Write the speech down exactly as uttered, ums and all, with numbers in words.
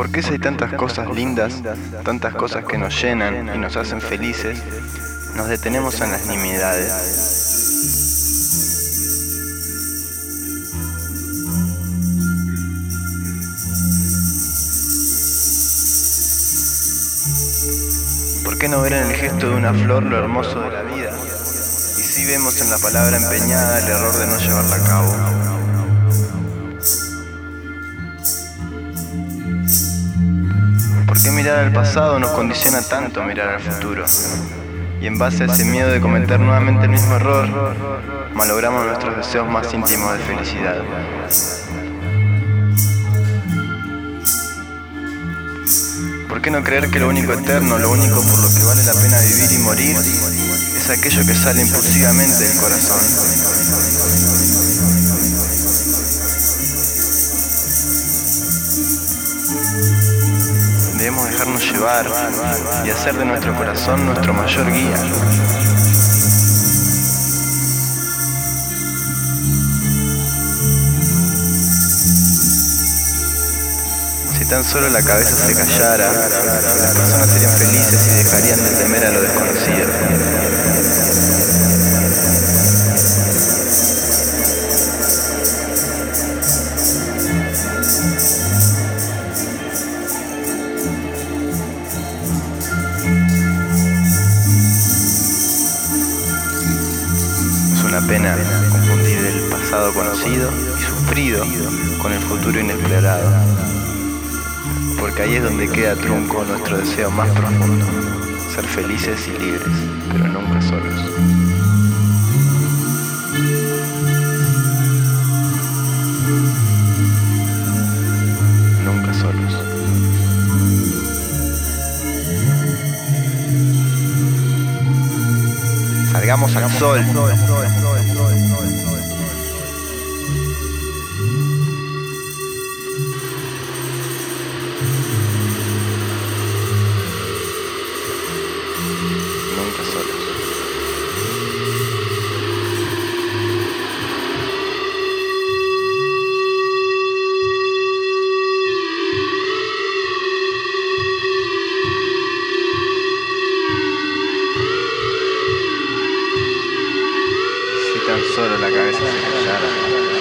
¿Por qué si hay tantas cosas lindas, tantas cosas que nos llenan y nos hacen felices, nos detenemos en las nimiedades? ¿Por qué no ver en el gesto de una flor lo hermoso de la vida? Y si vemos en la palabra empeñada el error de no llevarla a cabo. ¿Por qué mirar al pasado nos condiciona tanto mirar al futuro? Y en base a ese miedo de cometer nuevamente el mismo error, malogramos nuestros deseos más íntimos de felicidad. ¿Por qué no creer que lo único eterno, lo único por lo que vale la pena vivir y morir, es aquello que sale impulsivamente del corazón? Debemos dejarnos llevar y hacer de nuestro corazón nuestro mayor guía. Si tan solo la cabeza se callara, las personas serían felices y dejarían de temer a lo desconocido. Es una pena confundir el pasado conocido y sufrido con el futuro inexplorado, porque ahí es donde queda trunco nuestro deseo más profundo, ser felices y libres, pero nunca solos. Nunca solos. Salgamos al sol. Nunca solos. Si tan solo la cabeza se callara.